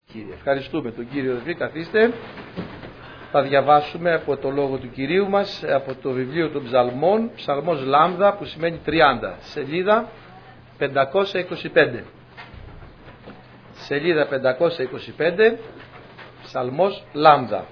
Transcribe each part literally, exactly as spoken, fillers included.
Κύριε. Ευχαριστούμε τον Κύριο. Αδελφοί, καθίστε. Θα διαβάσουμε από το λόγο του Κυρίου μας, από το βιβλίο των Ψαλμών, Ψαλμός Λάμδα, που σημαίνει τριάντα, σελίδα πεντακόσια είκοσι πέντε. Σελίδα πεντακόσια είκοσι πέντε, Ψαλμός Λάμδα.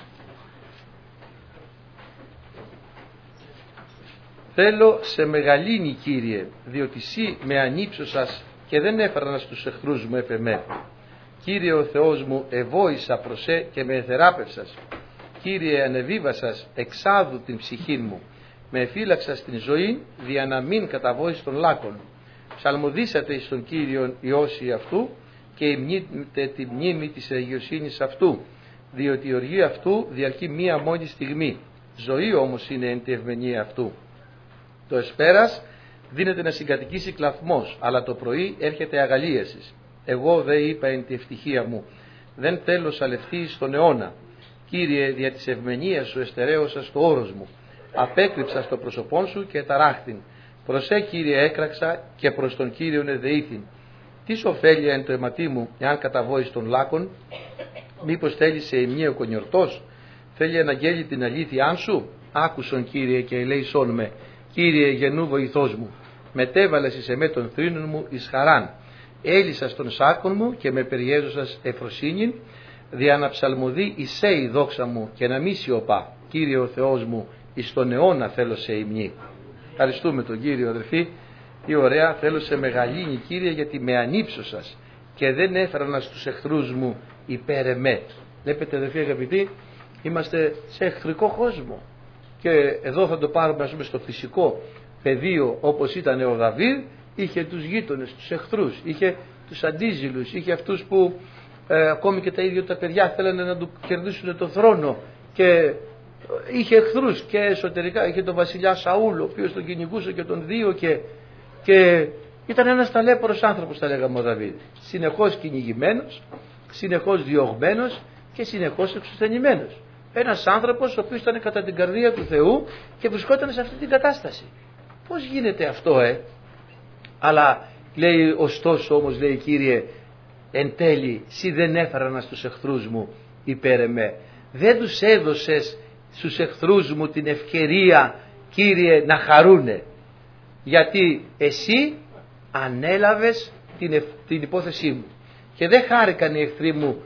Θέλω σε μεγαλύνη, Κύριε, διότι Συ με ανύψωσας και δεν έφερνα στους εχθρούς μου εφ' Κύριε ο Θεός μου, ευόησα προς ε και με εθεράπευσας. Κύριε, ανεβίβασας εξάδου την ψυχή μου, με εφύλαξας την ζωή, δια να μην καταβόης των λάκων. Ψαλμοδίσατε εις τον Κύριον οι όσοι αυτού και υμνείτε τη μνήμη της αγιοσύνης αυτού, διότι η οργή αυτού διαρκεί μία μόνη στιγμή. Ζωή όμως είναι εν τη ευμενία αυτού. Το εσπέρας δίνεται να συγκατοικήσει κλαθμός, αλλά το πρωί έρχεται αγαλίασης. Εγώ δε είπα εν τη ευτυχία μου, δεν θέλω σαλευτεί στον αιώνα. Κύριε, δια της ευμενίας σου εστερέωσα στο όρος μου, απέκρυψα στο πρόσωπόν σου και ταράχθην. Προσέ, Κύριε, έκραξα και προς τον Κύριον εδεήθην. Τι ωφέλεια εν το αιματί μου, εάν καταβόης των λάκων? Μήπως θέλει σε ημνία ο κονιορτός? Θέλει αναγγέλει την αλήθεια σου? Άκουσον, Κύριε, και ελέησόν με. Κύριε, γενού βοηθός μου, μετέβαλες εις εμέ των θρήνων μου εις χαράν. Έλυσα στον σάκον μου και με περιέζωσας εφροσύνην, δια να ψαλμοδεί εισέ η δόξα μου και να μη σιωπά. Κύριε ο Θεός μου, εις τον αιώνα θέλω σε υμνή. Ευχαριστούμε τον Κύριο, αδερφοί. Τι ωραία, θέλω σε μεγαλύνη, Κύριε, γιατί με ανύψωσας και δεν έφερνα στους εχθρούς μου υπέρ εμέ. Βλέπετε, αδερφοί αγαπητοί, είμαστε σε εχθρικό κόσμο. Και εδώ θα το πάρουμε, ας πούμε, στο φυσικό πεδίο, όπως ήταν ο Δαβίδ. Είχε τους γείτονες, τους εχθρούς, είχε τους αντίζηλους, είχε αυτούς που ε, ακόμη και τα ίδια τα παιδιά θέλανε να του κερδίσουν το θρόνο, και είχε εχθρούς και εσωτερικά. Είχε τον βασιλιά Σαούλ, ο οποίος τον κυνηγούσε και τον δίωκε, και ήταν ένας ταλέπορος άνθρωπος, θα λέγαμε, ο Δαβίδ. Συνεχώς κυνηγημένος, συνεχώς διωγμένος και συνεχώς εξουθενημένος. Ένας άνθρωπος ο οποίος ήταν κατά την καρδία του Θεού και βρισκόταν σε αυτή την κατάσταση. Πώς γίνεται αυτό, ε? Αλλά λέει, ωστόσο όμως, λέει, Κύριε, εν τέλει Συ δεν έφεραν στους εχθρούς μου υπέρ εμέ. Δεν τους έδωσες στους εχθρούς μου την ευκαιρία, Κύριε, να χαρούνε, γιατί Εσύ ανέλαβες την, ευ... την υπόθεσή μου και δεν χάρηκαν οι εχθροί μου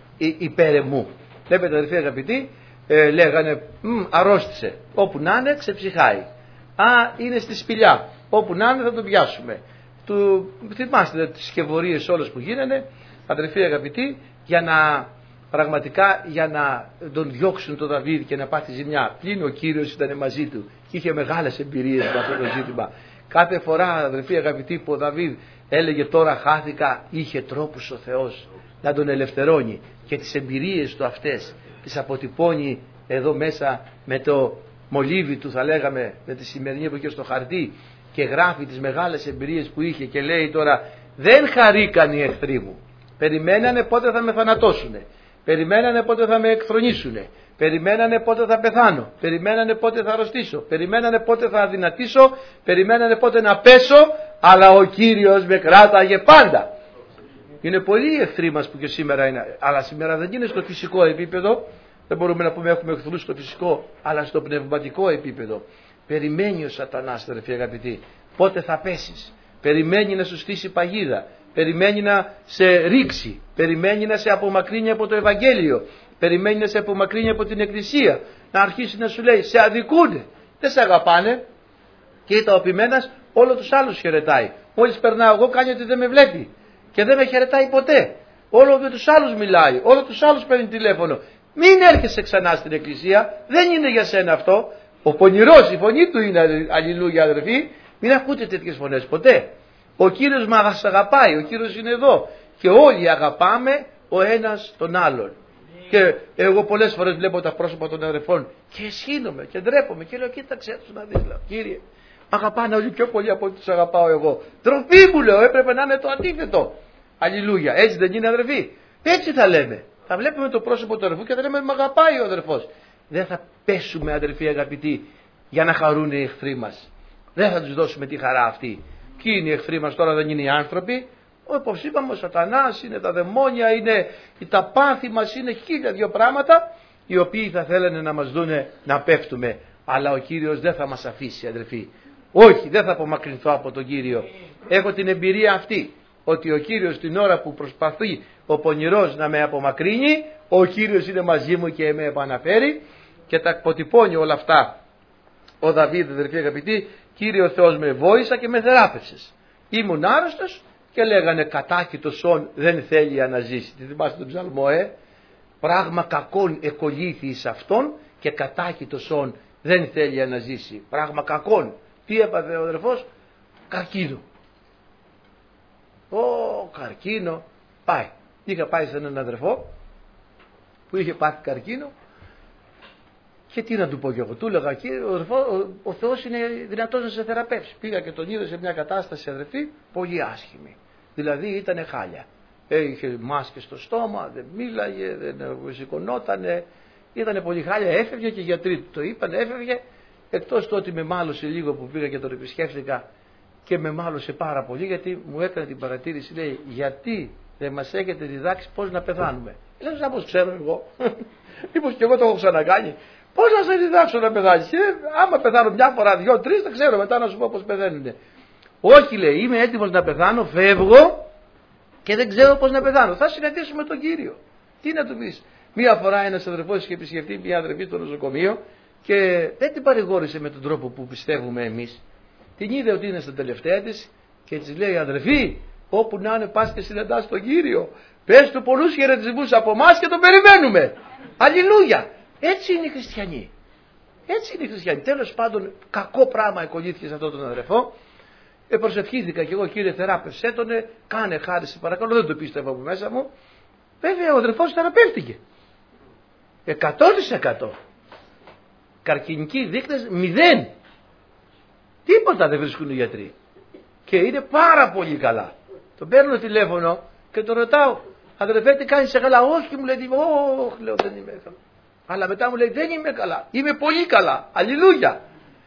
υπέρ εμού. Βλέπετε, αδελφοί αγαπητοί, ε, λέγανε αρρώστησε, όπου να είναι ξεψυχάει. Α, είναι στη σπηλιά, όπου να είναι θα τον πιάσουμε. Του, θυμάστε τις σκευωρίες όλες που γίνανε, αδερφοί αγαπητοί, για να πραγματικά για να τον διώξουν τον Δαβίδ και να πάθει ζημιά. Πλην ο Κύριος ήταν μαζί του και είχε μεγάλες εμπειρίες με αυτό το ζήτημα. Κάθε φορά, αδερφοί αγαπητοί, που ο Δαβίδ έλεγε τώρα χάθηκα, είχε τρόπους ο Θεός να τον ελευθερώνει, και τις εμπειρίες του αυτές τις αποτυπώνει εδώ μέσα με το μολύβι του, θα λέγαμε, με τη σημερινή που είχε στο χαρτί, και γράφει τις μεγάλες εμπειρίες που είχε και λέει τώρα, δεν χαρήκαν οι εχθροί μου, περιμένανε πότε θα με θανατώσουνε, περιμένανε πότε θα με εκθρονήσουνε, περιμένανε πότε θα πεθάνω, περιμένανε πότε θα αρρωστήσω, περιμένανε πότε θα αδυνατήσω, περιμένανε πότε να πέσω, αλλά ο Κύριος με κράταγε πάντα. Είναι πολλοί οι εχθροί μας που και σήμερα είναι, αλλά σήμερα δεν είναι στο φυσικό επίπεδο. Δεν μπορούμε να πούμε έχουμε εχθρούς στο φυσικό, αλλά στο πνευματικό επίπεδο. Περιμένει ο Σατανάς, αδερφοί αγαπητοί, πότε θα πέσεις. Περιμένει να σου στήσει παγίδα. Περιμένει να σε ρίξει. Περιμένει να σε απομακρύνει από το Ευαγγέλιο. Περιμένει να σε απομακρύνει από την Εκκλησία. Να αρχίσει να σου λέει, σε αδικούνε. Δεν σε αγαπάνε. Και ήταν ο ποιμένας, όλο τους άλλους χαιρετάει. Μόλις περνάω εγώ, κάνει ότι δεν με βλέπει. Και δεν με χαιρετάει ποτέ. Όλο με τους άλλους μιλάει. Όλο τους άλλους παίρνει τηλέφωνο. Μην έρχεσαι ξανά στην Εκκλησία, δεν είναι για σένα αυτό. Ο πονηρός, η φωνή του είναι, αλληλούια αδερφοί. Μην ακούτε τέτοιες φωνές ποτέ. Ο Κύριος μας αγαπάει, ο Κύριος είναι εδώ. Και όλοι αγαπάμε ο ένας τον άλλον. Και εγώ πολλές φορές βλέπω τα πρόσωπα των αδερφών και αισχύνομαι και ντρέπομαι και λέω, κοίταξε τους να δεις, λέω, Κύριε, αγαπάνε όλοι πιο πολύ από ό,τι τους αγαπάω εγώ. Ντροπή μου, λέω, έπρεπε να είναι το αντίθετο. Αλληλούια, έτσι δεν είναι, αδερφοί? Έτσι θα λέμε. Θα βλέπουμε το πρόσωπο του αδερφού και θα λέμε, μ' αγαπάει ο αδερφός. Δεν θα πέσουμε, αδερφοί αγαπητοί, για να χαρούν οι εχθροί μας. Δεν θα τους δώσουμε τη χαρά αυτή. Ποιοι είναι οι εχθροί μας τώρα? Δεν είναι οι άνθρωποι. Όπως είπαμε, ο σατανάς είναι τα δαιμόνια, είναι τα πάθη μας, είναι χίλια δυο πράγματα οι οποίοι θα θέλανε να μας δούνε να πέφτουμε. Αλλά ο Κύριος δεν θα μας αφήσει, αδελφοί. Όχι, δεν θα απομακρυνθώ από τον Κύριο. Έχω την εμπειρία αυτή, ότι ο Κύριος την ώρα που προσπαθεί ο πονηρός να με απομακρύνει, ο Κύριος είναι μαζί μου και με επαναφέρει και τα αποτυπώνει όλα αυτά ο Δαβίδ, αδελφοί αγαπητοί. Κύριε ο Θεός με βόησα και με θεράπευσες. Ήμουν άρρωστος και λέγανε κατάκητος όν δεν θέλει να ζήσει. Τι θυμάστε τον ψαλμό, ε? Πράγμα κακόν εκολύθη εις αυτόν και κατάκητος όν δεν θέλει να ζήσει. Πράγμα κακόν. Τι έπαθε ο αδερφός? Καρκίνο. Ω, καρκίνο. Πάει. Είχα πάει σε έναν αδερφό που είχε πάθει καρκίνο και τι να του πω κι εγώ. Του έλεγα, κύριε, ο, ο, ο Θεός είναι δυνατός να σε θεραπεύσει. Πήγα και τον είδα σε μια κατάσταση, αδερφή, πολύ άσχημη. Δηλαδή ήταν χάλια. Είχε μάσκες στο στόμα, δεν μίλαγε, δεν σηκωνότανε. Ήταν πολύ χάλια, έφευγε και οι γιατροί του το είπαν, έφευγε. Εκτός του ότι με μάλωσε λίγο που πήγα και τον επισκέφθηκα και με μάλωσε πάρα πολύ, γιατί μου έκανε την παρατήρηση, λέει, γιατί δεν μας έχετε διδάξει πώς να πεθάνουμε. Λέω, σαν πώς ξέρω εγώ. Μήπως και εγώ το έχω ξανακάνει. Πώς να σε διδάξω να πεθάνεις? Ε, άμα πεθάνω μια φορά, δυο, τρεις, δεν ξέρω μετά να σου πω πώς πεθαίνουν. Όχι, λέει, είμαι έτοιμος να πεθάνω, φεύγω και δεν ξέρω πώς να πεθάνω. Θα συναντήσουμε τον Κύριο. Τι να του πεις? Μία φορά ένας αδερφός είχε επισκεφτεί μια αδερφή στο νοσοκομείο και δεν την παρηγόρησε με τον τρόπο που πιστεύουμε εμείς. Την είδε ότι είναι στα τελευταία της και της λέει, αδερφή, όπου να είναι πας και συναντάς τον Κύριο. Πες του πολλούς χαιρετισμούς από εμάς και τον περιμένουμε. Αλληλούια. Έτσι είναι οι χριστιανοί. Έτσι είναι οι χριστιανοί. Τέλος πάντων, κακό πράγμα εκολύθηκε σε αυτόν τον αδερφό. Ε, προσευχήθηκα και εγώ, κύριε, θεράπευσέ τον, κάνε χάρη, σε παρακαλώ, δεν το πίστευα από μέσα μου. Βέβαια, ο αδερφός θεραπεύτηκε. Εκατό τοις εκατό. Καρκινικοί δείκτες μηδέν. Τίποτα δεν βρίσκουν οι γιατροί. Και είναι πάρα πολύ καλά. Τον παίρνω τηλέφωνο και τον ρωτάω, αδερφέ, τι κάνεις, σε καλά? Όχι, μου λέει, όχι, λέω, δεν είμαι καλά. Αλλά μετά μου λέει, δεν είμαι καλά, είμαι πολύ καλά. Αλληλούια.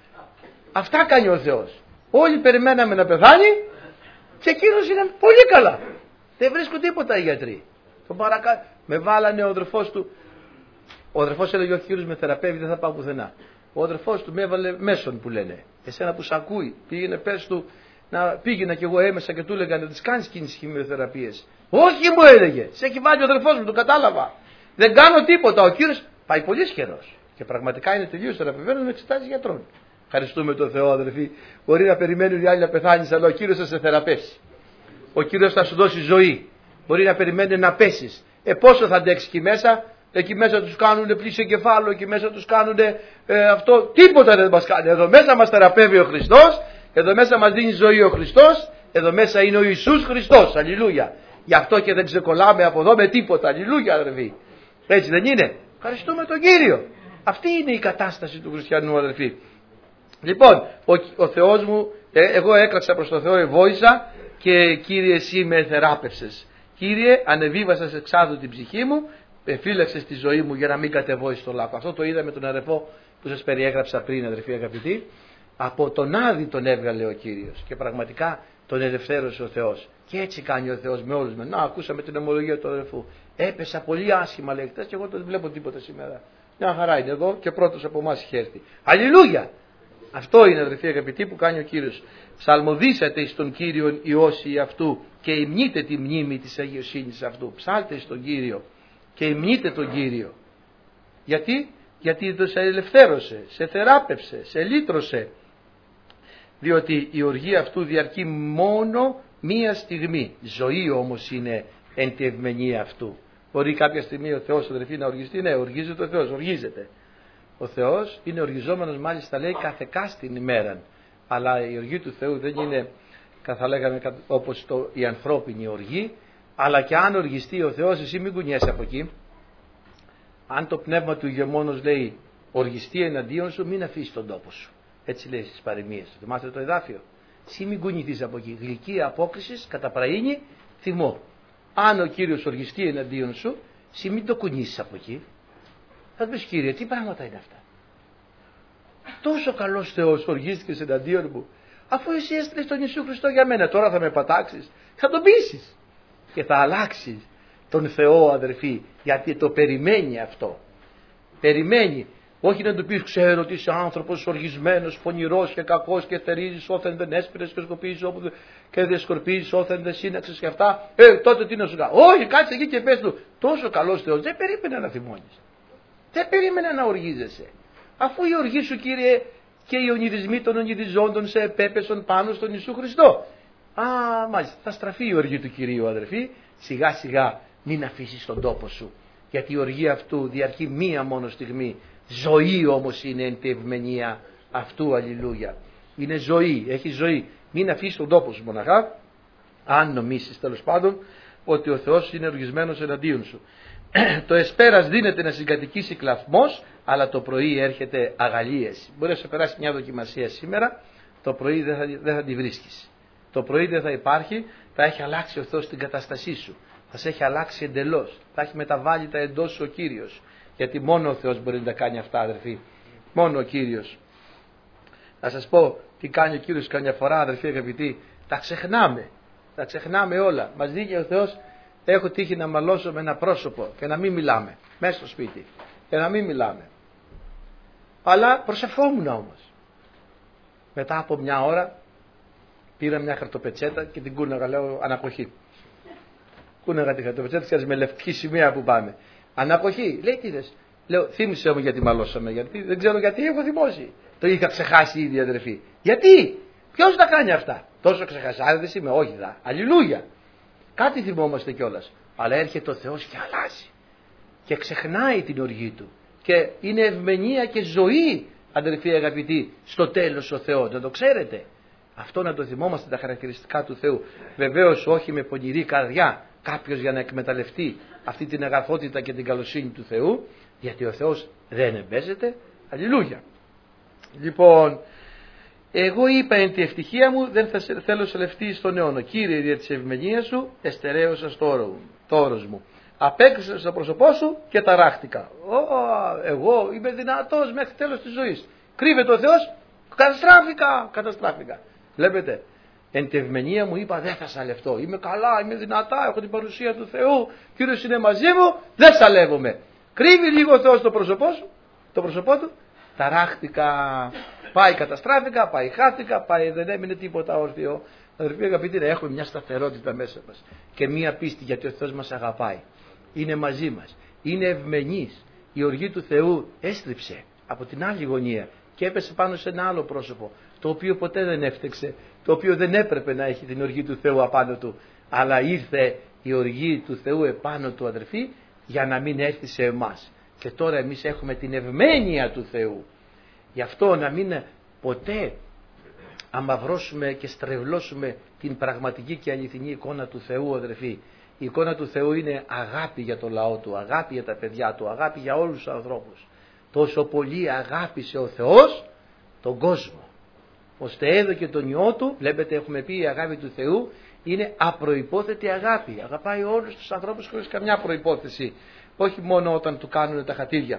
Αυτά κάνει ο Θεός. Όλοι περιμέναμε να πεθάνει και εκείνος είναι πολύ καλά. Δεν βρίσκουν τίποτα οι γιατροί. Τον παρακα... Με βάλανε ο αδερφός του. Ο αδερφός έλεγε, ο Κύριος με θεραπεύει, δεν θα πάω πουθενά. Ο αδερφός του με έβαλε μέσον που λένε. Εσένα που σ' ακούει, πήγαινε, πες του, να πήγαινα κι εγώ έμεσα και του έλεγα να τις κάνεις κίνηση χημειοθεραπείες. Όχι, μου έλεγε, σε έχει βάλει ο αδερφός μου, το κατάλαβα. Δεν κάνω τίποτα. Ο Κύριος πάει πολύ καιρός. Και πραγματικά είναι τελείως θεραπευμένος με εξετάσεις γιατρών. Ευχαριστούμε τον Θεό, αδερφοί. Μπορεί να περιμένουν οι άλλοι να πεθάνεις, αλλά ο Κύριος θα σε θεραπεύσει. Ο Κύριος θα σου δώσει ζωή. Μπορεί να περιμένουν να πέσεις. Ε, πόσο θα αντέξει εκεί μέσα? Εκεί μέσα τους κάνουν πλήση εγκεφάλου, εκεί μέσα τους κάνουν ε, αυτό. Τίποτα δεν μας κάνει. Εδώ μέσα μας θεραπεύει ο Χριστός. Εδώ μέσα μας δίνει ζωή ο Χριστός. Εδώ μέσα είναι ο Ιησούς Χριστός. Αλληλούια. Γι' αυτό και δεν ξεκολλάμε από εδώ με τίποτα. Αλληλούια, αδερφοί. Έτσι δεν είναι? Ευχαριστούμε τον Κύριο. Αυτή είναι η κατάσταση του χριστιανού, αδερφοί. Λοιπόν, ο, ο Θεός μου, ε, εγώ έκραξα προς τον Θεό, ευόησα και Κύριε εσύ με θεράπευσες. Κύριε, ανεβίβασες εξάδου την ψυχή μου, εφύλαξες τη ζωή μου για να μην κατεβώ στο λάκκο. Αυτό το είδα με τον αδερφό που σας περιέγραψα πριν, αδερφοί αγαπητοί. Από τον Άδη τον έβγαλε ο Κύριος και πραγματικά τον ελευθέρωσε ο Θεός. Και έτσι κάνει ο Θεός με όλους μας. Να, ακούσαμε την ομολογία του αδερφού. Έπεσα πολύ άσχημα, λέει, χτες και εγώ δεν βλέπω τίποτα σήμερα. Μια χαρά είναι εδώ και πρώτος από εμάς είχε έρθει. Αλληλούια! Αυτό είναι, αδερφοί αγαπητοί, που κάνει ο Κύριος. Ψαλμοδίσατε εις τον Κύριον οι όσοι αυτού και υμνείτε τη μνήμη της αγιοσύνης αυτού. Ψάλτε εις τον Κύριο και υμνείτε τον Κύριο. Γιατί? Γιατί το σε ελευθέρωσε, σε θεράπευσε, σε λύτρωσε. Διότι η οργή αυτού διαρκεί μόνο μία στιγμή. Ζωή όμως είναι εν τη ευμενία αυτού. Μπορεί κάποια στιγμή ο Θεός, αδερφοί, να οργιστεί? Ναι, οργίζεται ο Θεός, οργίζεται. Ο Θεός είναι οργιζόμενος, μάλιστα λέει, κάθε κάστην ημέραν. Αλλά η οργή του Θεού δεν είναι, θα λέγαμε, όπως το, η ανθρώπινη οργή. Αλλά και αν οργιστεί ο Θεός, εσύ μην κουνιέσαι από εκεί. Αν το πνεύμα του ηγεμόνος λέει οργιστεί εναντίον σου, μην αφήσεις τον τόπο σου. Έτσι λέει στις παροιμίες. Θυμάστε το εδάφιο? Εσύ μην κουνηθείς από εκεί. Γλυκία απόκρισης, καταπραίνει θυμό. Αν ο Κύριος οργιστεί εναντίον σου, εσύ μην το κουνήσεις από εκεί. Θα του πεις, Κύριε, τι πράγματα είναι αυτά? Τόσο καλός Θεός οργίστηκες εναντίον μου, Αφού εσύ έστειλες τον Ιησού Χριστό για μένα, τώρα θα με πατάξεις? Θα τον πείσεις και θα αλλάξεις τον Θεό, αδερφοί, γιατί το περιμένει αυτό. Περιμένει. Όχι να του πεις, ξέρω ότι είσαι άνθρωπος οργισμένος, πονηρός και κακός και θερίζεις όθεν δεν έσπηρες και σκορπίζεις όπου και δεν σκορπίζεις όθεν δεν σύναξες και αυτά. Ε, τότε τι να σου κάνω? Όχι, κάτσε εκεί και πες του, τόσο καλός Θεός. Δεν περίμενε να θυμώνεις. Δεν περίμενε να οργίζεσαι. Αφού η οργή σου, Κύριε, και οι ονειδισμοί των ονειδιζόντων σε επέπεσαν πάνω στον Ιησού Χριστό. Α, μάλιστα, θα στραφεί η οργή του Κυρίου, αδερφοί. Σιγά σιγά μην αφήσεις τον τόπο σου. Γιατί η οργή αυτού διαρκεί μία μόνο στιγμή. Ζωή όμως είναι εν τη ευμενία αυτού, αλληλούια. Είναι ζωή, έχει ζωή. Μην αφήσεις τον τόπο σου μοναχά, αν νομίσεις τέλος πάντων ότι ο Θεός είναι οργισμένος εναντίον σου. Το εσπέρας δίνεται να συγκατοικήσει κλαθμός, αλλά το πρωί έρχεται αγαλίαση. Μπορεί να σε περάσει μια δοκιμασία σήμερα, το πρωί δεν θα, δεν θα τη βρίσκεις. Το πρωί δεν θα υπάρχει, θα έχει αλλάξει ο Θεός την κατάστασή σου. Θα σε έχει αλλάξει εντελώς. Θα έχει μεταβάλει τα εντός σου ο Κύριος. Γιατί μόνο ο Θεός μπορεί να τα κάνει αυτά, αδερφοί. Μόνο ο Κύριος. Να σας πω τι κάνει ο Κύριος καμιά φορά, αδερφοί αγαπητοί. Τα ξεχνάμε. Τα ξεχνάμε όλα. Μας δίνει ο Θεός. Έχω τύχει να μαλώσω με ένα πρόσωπο και να μην μιλάμε. Μέσα στο σπίτι. Και να μην μιλάμε. Αλλά προσευχόμουν όμως. Μετά από μια ώρα πήρα μια χαρτοπετσέτα και την κούναγα, λέω ανακοχή. Κούναγα τη χαρτοπετσέτα και με λευκή σημαία που πάμε. Ανακοχή. Λέει τι δες? Λέω θύμισε μου γιατί μαλώσαμε. Γιατί δεν ξέρω γιατί έχω θυμώσει. Το είχα ξεχάσει ήδη, αδερφή. Γιατί? Ποιος τα κάνει αυτά? Τόσο ξεχασάριδες είμαι? Όχι δα. Αλληλούια. Κάτι θυμόμαστε κιόλας. Αλλά έρχεται ο Θεός και αλλάζει. Και ξεχνάει την οργή του. Και είναι ευμενία και ζωή, αδερφοί αγαπητοί, στο τέλος ο Θεός. Να το ξέρετε. Αυτό να το θυμόμαστε, τα χαρακτηριστικά του Θεού. Βεβαίως όχι με πονηρή καρδιά κάποιος για να εκμεταλλευτεί αυτή την αγαθότητα και την καλοσύνη του Θεού, γιατί ο Θεός δεν εμπέζεται. Αλληλούια. Λοιπόν, εγώ είπα εν τη ευτυχία μου δεν θα σε, θέλω σε λευτεί στον αιώνα. Κύριε, δια της ευμενίας σου εστερέωσα στο όρος μου. Απέκρισα στο πρόσωπό σου και ταράχτηκα. Ω, εγώ είμαι δυνατός μέχρι τέλος της ζωής. Κρύβεται ο Θεός, καταστράφηκα, καταστράφηκα. Βλέπετε, εν τη ευμενία μου είπα δεν θα σαλευτώ. Είμαι καλά, είμαι δυνατά, έχω την παρουσία του Θεού. Κύριος είναι μαζί μου, δεν σαλεύομαι. Κρύβει λίγο ο Θεός το πρόσωπό σου, το πρόσωπό του, ταράχτηκα. Πάει καταστράφηκα, πάει χάθηκα, πάει δεν έμεινε τίποτα όρθιο. Αδερφοί αγαπητοί, να έχουμε μια σταθερότητα μέσα μας και μια πίστη, γιατί ο Θεός μας αγαπάει. Είναι μαζί μας, είναι ευμενής. Η οργή του Θεού έστριψε από την άλλη γωνία και έπεσε πάνω σε ένα άλλο πρόσωπο, το οποίο ποτέ δεν έφτεξε, το οποίο δεν έπρεπε να έχει την οργή του Θεού απάνω του, αλλά ήρθε η οργή του Θεού επάνω του, αδερφοί, για να μην έρθει σε εμάς. Και τώρα εμείς έχουμε την ευμένεια του Θεού. Γι' αυτό να μην ποτέ αμαυρώσουμε και στρεβλώσουμε την πραγματική και αληθινή εικόνα του Θεού, αδερφοί. Η εικόνα του Θεού είναι αγάπη για το λαό του, αγάπη για τα παιδιά του, αγάπη για όλους τους ανθρώπους. Τόσο πολύ αγάπησε ο Θεός τον κόσμο, ώστε έδωκε τον Υιό του. Βλέπετε, έχουμε πει, η αγάπη του Θεού είναι απροϋπόθετη αγάπη. Αγαπάει όλους τους ανθρώπους χωρίς καμιά προϋπόθεση, όχι μόνο όταν του κάνουν τα χατήρια.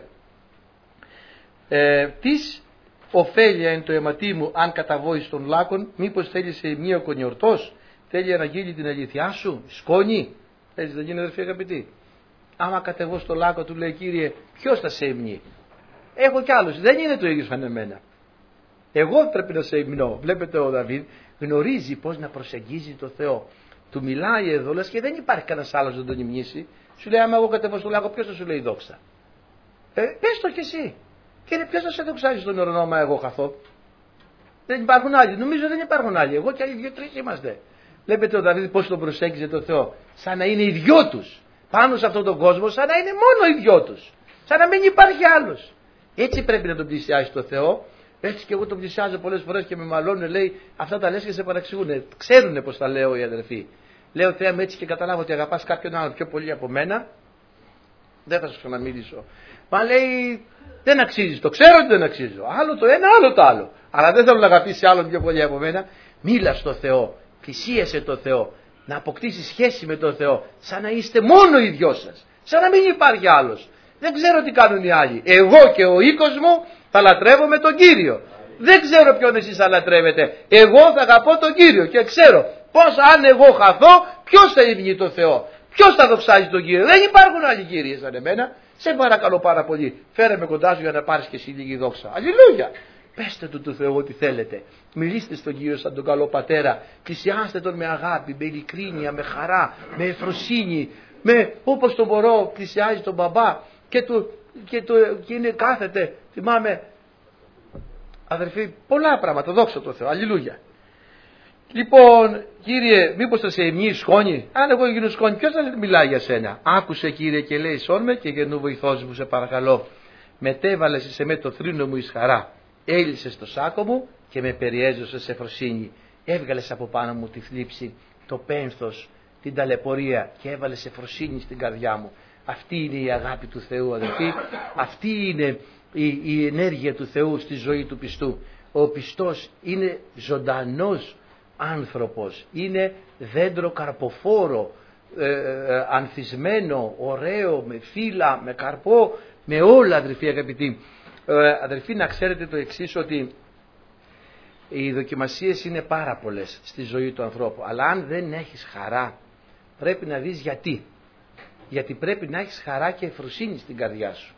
Ε, τις ωφέλεια εν το αιματί μου αν καταβόεις των λάκων? Μήπως θέλει σε ημνίο κονιορτός? Θέλει να γίνει την αλήθειά σου? Σκόνη? Έτσι δεν γίνει, αδερφοί αγαπητοί? Άμα κατεβώ στο λάκκο, του λέει, Κύριε, ποιος θα σε υμνεί? Έχω κι άλλους, δεν είναι το ίδιο σαν εμένα. Εγώ πρέπει να σε υμνώ. Βλέπετε, ο Δαβίδ γνωρίζει πώς να προσεγγίζει το Θεό. Του μιλάει εδώ, λες, και δεν υπάρχει κανένας άλλος να τον υμνήσει. Σου λέει, άμα εγώ κατεβώ στο λάκκο, ποιος θα σου λέει δόξα? Ε, πες το κι εσύ. Κύριε, ποιος θα σε δοξάζει στον ουρανό, μα εγώ χαθώ? Δεν υπάρχουν άλλοι. Νομίζω δεν υπάρχουν άλλοι. Εγώ και άλλοι δύο-τρεις είμαστε. Βλέπετε ο Δαβίδ πώς τον προσέγγιζε το Θεό. Σαν να είναι οι δυο τους. Πάνω σε αυτόν τον κόσμο, σαν να είναι μόνο οι δυο τους. Σαν να μην υπάρχει άλλος. Έτσι πρέπει να τον πλησιάζει το Θεό. Έτσι και εγώ τον πλησιάζω πολλές φορές και με μαλώνουν, λέει, αυτά τα λες και σε παραξηγούν. Ξέρουνε πώς τα λέω οι αδερφοί. Λέω, Θεέ μου, έτσι και καταλάβω ότι αγαπάς κάποιον άλλο πιο πολύ από μένα, δεν θα σου ξαναμιλήσω. Μα λέει, δεν αξίζει. Το ξέρω ότι δεν αξίζω. Άλλο το ένα, άλλο το άλλο. Αλλά δεν θέλω να αγαπήσει άλλον πιο πολύ από μένα. Μίλα στο Θεό. Πλησίασε το Θεό. Να αποκτήσει σχέση με τον Θεό. Σαν να είστε μόνο οι δυο σας. Σαν να μην υπάρχει άλλος. Δεν ξέρω τι κάνουν οι άλλοι. Εγώ και ο οίκος μου θα λατρεύουμε τον Κύριο. Δεν ξέρω ποιον εσείς αλατρεύετε. Εγώ θα αγαπώ τον Κύριο και ξέρω πως αν εγώ χαθώ, ποιος θα υμνεί τον Θεό. Ποιος θα δοξάζει τον Κύριο. Δεν υπάρχουν άλλοι κύριοι σαν εμένα. Σε παρακαλώ πάρα πολύ. Φέρε με κοντά σου για να πάρεις και εσύ λίγη δόξα. Αλληλούια. Πέστε του του Θεού ό,τι θέλετε. Μιλήστε στον Κύριο σαν τον καλό πατέρα. Πλησιάστε τον με αγάπη, με ειλικρίνεια, με χαρά, με ευφροσύνη. Με όπως το μωρό πλησιάζει τον μπαμπά και, του, και, το, και είναι κάθεται. Θυμάμαι, αδερφοί, πολλά πράγματα. Δόξα τω Θεώ. Αλληλούια. Λοιπόν, Κύριε, μήπως θα σε εμνεί σκόνη. Αν εγώ γίνω σκόνη, ποιος θα μιλάει για σένα. Άκουσε, Κύριε, και λέει σών με και γεννού βοηθός μου, σε παρακαλώ. Μετέβαλες σε με το θρήνο μου εις χαρά. Έλυσες το σάκο μου και με περιέζωσες σε φροσύνη. Έβγαλες από πάνω μου τη θλίψη, το πένθος, την ταλαιπωρία και έβαλες σε φροσύνη στην καρδιά μου. Αυτή είναι η αγάπη του Θεού, αδελφοί. Αυτή είναι η, η ενέργεια του Θεού στη ζωή του πιστού. Ο πιστός είναι ζωντανός άνθρωπος, είναι δέντρο καρποφόρο, ε, ε, ανθισμένο, ωραίο, με φύλλα, με καρπό, με όλα, αδελφοί αγαπητοί. Ε, αδελφοί, να ξέρετε το εξής, ότι οι δοκιμασίες είναι πάρα πολλές στη ζωή του ανθρώπου, αλλά αν δεν έχεις χαρά πρέπει να δεις γιατί. Γιατί πρέπει να έχεις χαρά και ευφροσύνη στην καρδιά σου.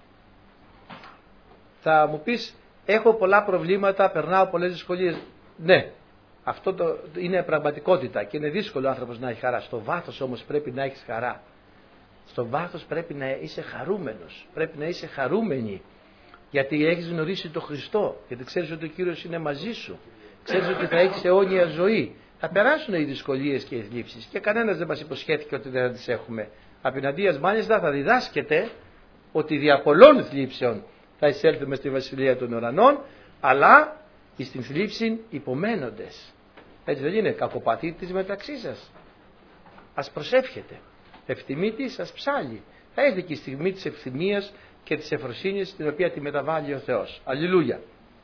Θα μου πεις, έχω πολλά προβλήματα, περνάω πολλές δυσκολίες. Ναι, αυτό το, είναι πραγματικότητα και είναι δύσκολο ο άνθρωπος να έχει χαρά. Στο βάθος όμως πρέπει να έχεις χαρά. Στο βάθος πρέπει να είσαι χαρούμενος, πρέπει να είσαι χαρούμενη. Γιατί έχεις γνωρίσει τον Χριστό, γιατί ξέρεις ότι ο Κύριος είναι μαζί σου. Ξέρεις ότι θα έχεις αιώνια ζωή. Θα περάσουν οι δυσκολίες και οι θλίψεις και κανένας δεν μας υποσχέθηκε ότι δεν θα τις έχουμε. Απέναντίας μάλιστα θα διδάσκεται ότι δια πολλών θλίψεων θα εισέλθουμε στη Βασιλεία των Ουρανών, αλλά στην θλίψη υπομένοντες. Έτσι δεν είναι, κακοπαθήτης μεταξύ σας. Ας προσεύχετε. Ευθυμίτης ας ψάλει. Θα έρθει και η στιγμή της ευθυμίας και της ευφροσύνης, την οποία τη μεταβάλλει ο Θεός. Αλληλούια.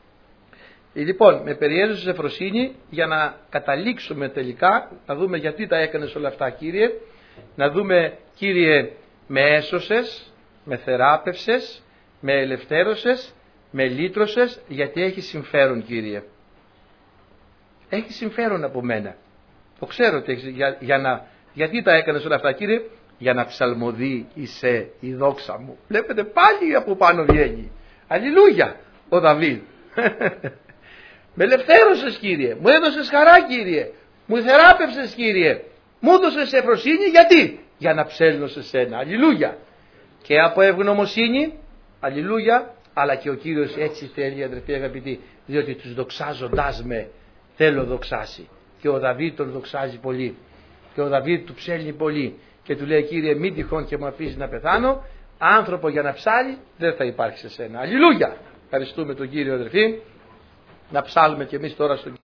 Λοιπόν, με περιέζωσες ευφροσύνη για να καταλήξουμε τελικά, να δούμε γιατί τα έκανες όλα αυτά, Κύριε. Να δούμε, Κύριε, με έσωσες, με θεράπευσες, με ελευθέρωσες, με λύτρωσες, γιατί έχει συμφέρον, Κύριε. Έχει συμφέρον από μένα. Το ξέρω ότι έχεις, για, για να, γιατί τα έκανες όλα αυτά, Κύριε. Για να ψαλμοδεί είσαι η δόξα μου. Βλέπετε, πάλι από πάνω βγαίνει. Αλληλούια, ο Δαβίδ. Με ελευθέρωσες, Κύριε. Μου έδωσες χαρά, Κύριε. Μου θεράπευσες, Κύριε. Μου έδωσες ευφροσύνη, γιατί? Για να ψέλνω σε σένα. Αλληλούια. Και από ευγνωμοσύνη, αλληλούια, αλλά και ο Κύριος έτσι θέλει, αδερφοί αγαπητοί, διότι τους δοξάζοντάς με θέλω δοξάσει. Και ο Δαβίδ τον δοξάζει πολύ. Και ο Δαβίδ του ψέλνει πολύ. Και του λέει, Κύριε, μην τυχόν και μου αφήσει να πεθάνω. Άνθρωπο για να ψάλει δεν θα υπάρχει σε σένα. Αλληλούια. Ευχαριστούμε τον Κύριο, αδερφοί. Να ψάλουμε κι εμείς τώρα στον